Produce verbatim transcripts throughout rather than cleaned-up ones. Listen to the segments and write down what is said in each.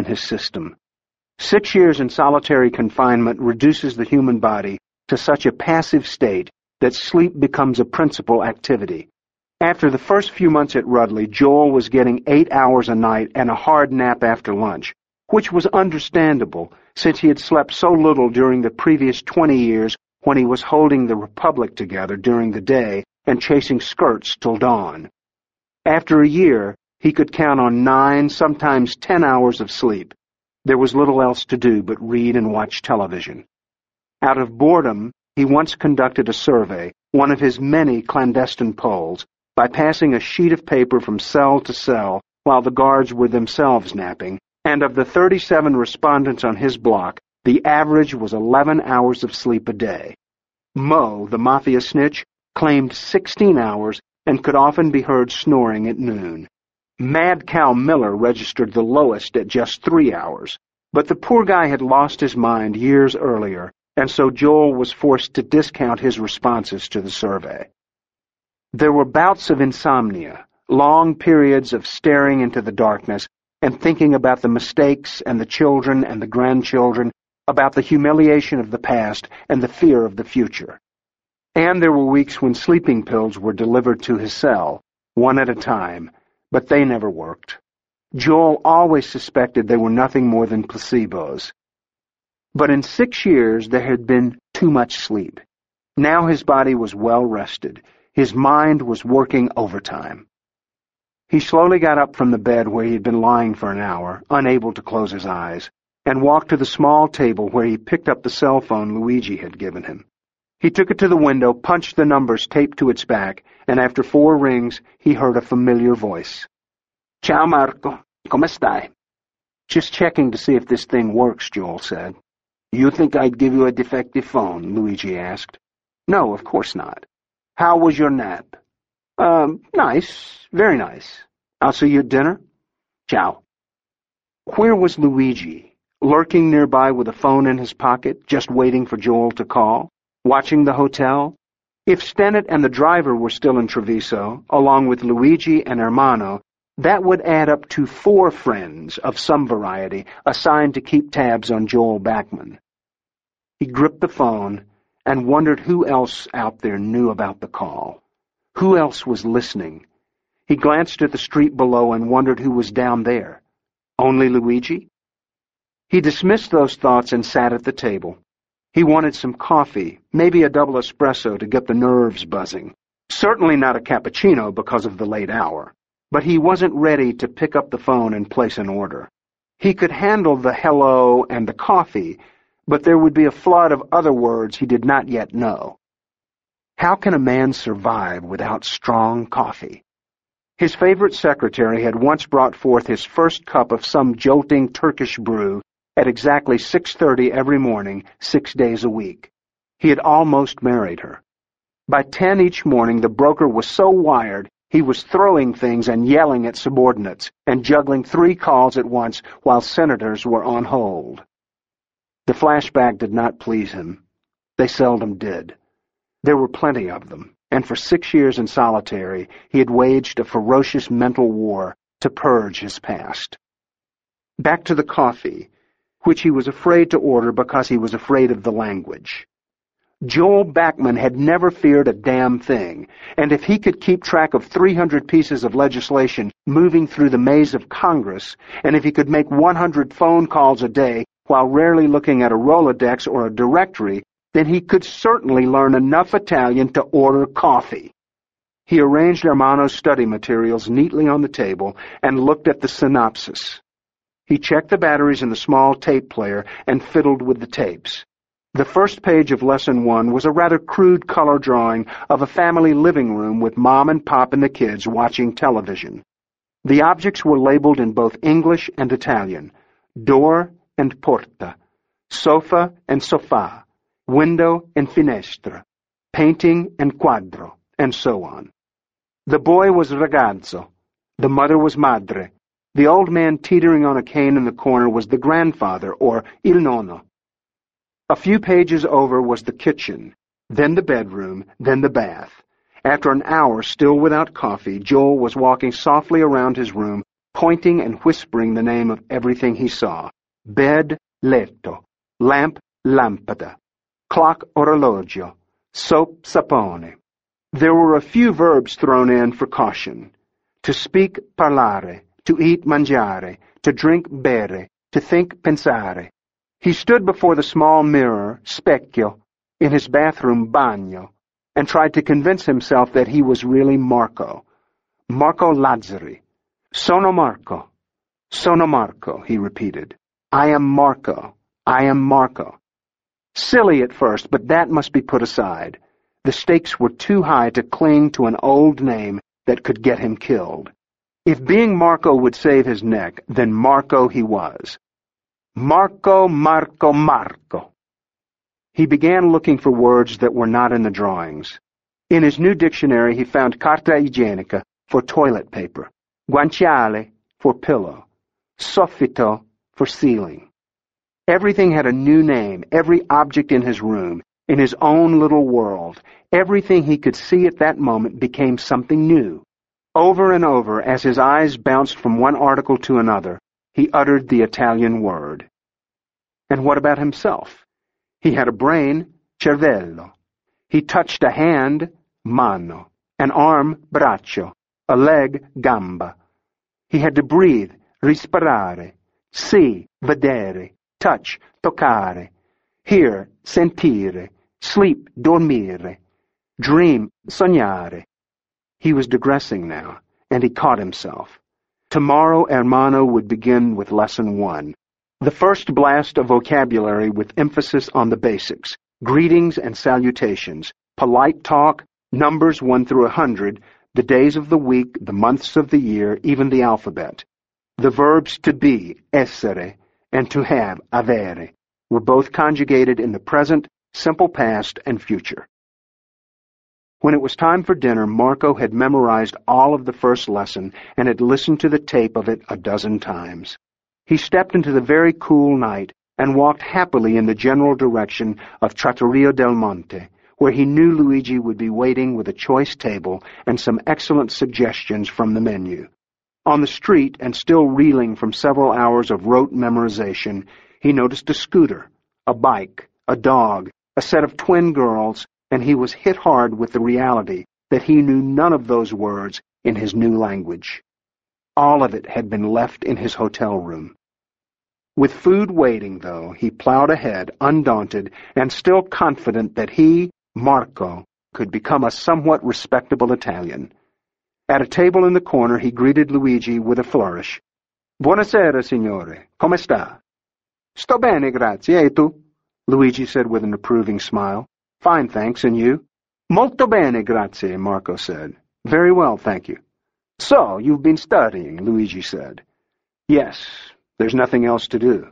in his system. Six years in solitary confinement reduces the human body to such a passive state that sleep becomes a principal activity. After the first few months at Rudley, Joel was getting eight hours a night and a hard nap after lunch, which was understandable since he had slept so little during the previous twenty years when he was holding the Republic together during the day and chasing skirts till dawn. After a year, he could count on nine, sometimes ten hours of sleep. There was little else to do but read and watch television. Out of boredom, he once conducted a survey, one of his many clandestine polls, by passing a sheet of paper from cell to cell while the guards were themselves napping, and of the thirty-seven respondents on his block, the average was eleven hours of sleep a day. Mo, the mafia snitch, claimed sixteen hours and could often be heard snoring at noon. Mad Cow Miller registered the lowest at just three hours, but the poor guy had lost his mind years earlier, and so Joel was forced to discount his responses to the survey. There were bouts of insomnia, long periods of staring into the darkness and thinking about the mistakes and the children and the grandchildren, about the humiliation of the past and the fear of the future. And there were weeks when sleeping pills were delivered to his cell, one at a time, but they never worked. Joel always suspected they were nothing more than placebos. But in six years there had been too much sleep. Now his body was well rested. His mind was working overtime. He slowly got up from the bed where he had been lying for an hour, unable to close his eyes, and walked to the small table where he picked up the cell phone Luigi had given him. He took it to the window, punched the numbers taped to its back, and after four rings, he heard a familiar voice. "Ciao, Marco. Come stai?" "Just checking to see if this thing works," Joel said. "You think I'd give you a defective phone?" Luigi asked. "No, of course not." "How was your nap?" Um, nice. Very nice. I'll see you at dinner." "Ciao." Where was Luigi? Lurking nearby with a phone in his pocket, just waiting for Joel to call? Watching the hotel? If Stennett and the driver were still in Treviso, along with Luigi and Ermanno, that would add up to four friends of some variety assigned to keep tabs on Joel Backman. He gripped the phone and wondered who else out there knew about the call. Who else was listening? He glanced at the street below and wondered who was down there. Only Luigi? He dismissed those thoughts and sat at the table. He wanted some coffee, maybe a double espresso to get the nerves buzzing. Certainly not a cappuccino because of the late hour. But he wasn't ready to pick up the phone and place an order. He could handle the hello and the coffee, but there would be a flood of other words he did not yet know. How can a man survive without strong coffee? His favorite secretary had once brought forth his first cup of some jolting Turkish brew at exactly six thirty every morning, six days a week. He had almost married her. By ten each morning, the broker was so wired he was throwing things and yelling at subordinates and juggling three calls at once while senators were on hold. The flashback did not please him. They seldom did. There were plenty of them, and for six years in solitary he had waged a ferocious mental war to purge his past. Back to the coffee, which he was afraid to order because he was afraid of the language. Joel Backman had never feared a damn thing, and if he could keep track of three hundred pieces of legislation moving through the maze of Congress, and if he could make one hundred phone calls a day while rarely looking at a Rolodex or a directory, then he could certainly learn enough Italian to order coffee. He arranged Ermanno's study materials neatly on the table and looked at the synopsis. He checked the batteries in the small tape player and fiddled with the tapes. The first page of Lesson One was a rather crude color drawing of a family living room with Mom and Pop and the kids watching television. The objects were labeled in both English and Italian: door and porta, sofa and sofà, window and finestra, painting and quadro, and so on. The boy was ragazzo. The mother was madre. The old man teetering on a cane in the corner was the grandfather, or il nonno. A few pages over was the kitchen, then the bedroom, then the bath. After an hour still without coffee, Joel was walking softly around his room, pointing and whispering the name of everything he saw. Bed, letto. Lamp, lampada. Clock, orologio. Soap, sapone. There were a few verbs thrown in for caution. To speak, parlare. To eat, mangiare. To drink, bere. To think, pensare. He stood before the small mirror, specchio, in his bathroom, bagno, and tried to convince himself that he was really Marco. Marco Lazzari. Sono Marco. Sono Marco, he repeated. I am Marco. I am Marco. Silly at first, but that must be put aside. The stakes were too high to cling to an old name that could get him killed. If being Marco would save his neck, then Marco he was. Marco, Marco, Marco. He began looking for words that were not in the drawings. In his new dictionary he found carta igienica for toilet paper, guanciale for pillow, soffitto for ceiling. Everything had a new name, every object in his room, in his own little world. Everything he could see at that moment became something new. Over and over, as his eyes bounced from one article to another, he uttered the Italian word. And what about himself? He had a brain, cervello. He touched a hand, mano, an arm, braccio, a leg, gamba. He had to breathe, respirare, see, vedere, touch, toccare, hear, sentire, sleep, dormire, dream, sognare. He was digressing now, and he caught himself. Tomorrow Ermanno would begin with lesson one. The first blast of vocabulary with emphasis on the basics, greetings and salutations, polite talk, numbers one through a hundred, the days of the week, the months of the year, even the alphabet. The verbs to be, essere, and to have, avere, were both conjugated in the present, simple past, and future. When it was time for dinner, Marco had memorized all of the first lesson and had listened to the tape of it a dozen times. He stepped into the very cool night and walked happily in the general direction of Trattoria del Monte, where he knew Luigi would be waiting with a choice table and some excellent suggestions from the menu. On the street, and still reeling from several hours of rote memorization, he noticed a scooter, a bike, a dog, a set of twin girls, and he was hit hard with the reality that he knew none of those words in his new language. All of it had been left in his hotel room. With food waiting, though, he plowed ahead, undaunted, and still confident that he, Marco, could become a somewhat respectable Italian. At a table in the corner he greeted Luigi with a flourish. Buonasera, signore. Come sta? Sto bene, grazie. E tu? Luigi said with an approving smile. Fine, thanks, and you? Molto bene, grazie, Marco said. Very well, thank you. So, you've been studying, Luigi said. Yes, there's nothing else to do.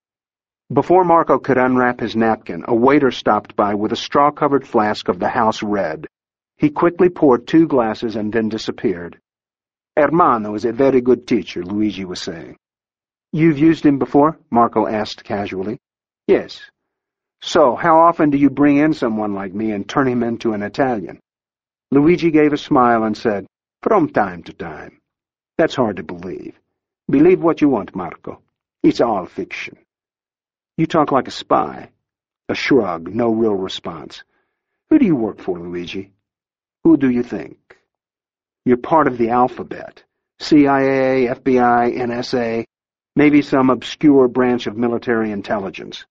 Before Marco could unwrap his napkin, a waiter stopped by with a straw-covered flask of the house red. He quickly poured two glasses and then disappeared. Ermanno is a very good teacher, Luigi was saying. You've used him before? Marco asked casually. Yes. So, how often do you bring in someone like me and turn him into an Italian? Luigi gave a smile and said, From time to time. That's hard to believe. Believe what you want, Marco. It's all fiction. You talk like a spy. A shrug, no real response. Who do you work for, Luigi? Who do you think? You're part of the alphabet. C I A, F B I, N S A, maybe some obscure branch of military intelligence.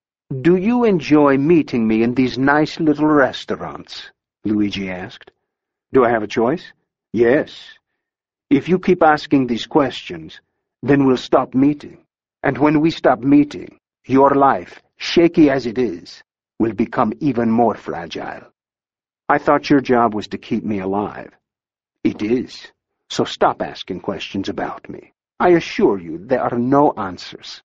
Do you enjoy meeting me in these nice little restaurants? Luigi asked. Do I have a choice? Yes. If you keep asking these questions, then we'll stop meeting. And when we stop meeting, your life, shaky as it is, will become even more fragile. I thought your job was to keep me alive. It is. So stop asking questions about me. I assure you there are no answers.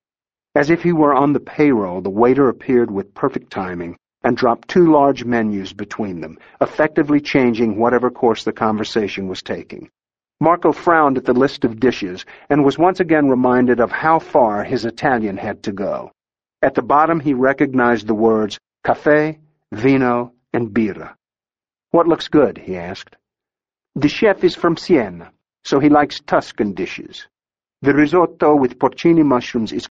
As if he were on the payroll, the waiter appeared with perfect timing and dropped two large menus between them, effectively changing whatever course the conversation was taking. Marco frowned at the list of dishes and was once again reminded of how far his Italian had to go. At the bottom he recognized the words caffè, vino, and birra. What looks good? He asked. The chef is from Siena, so he likes Tuscan dishes. The risotto with porcini mushrooms is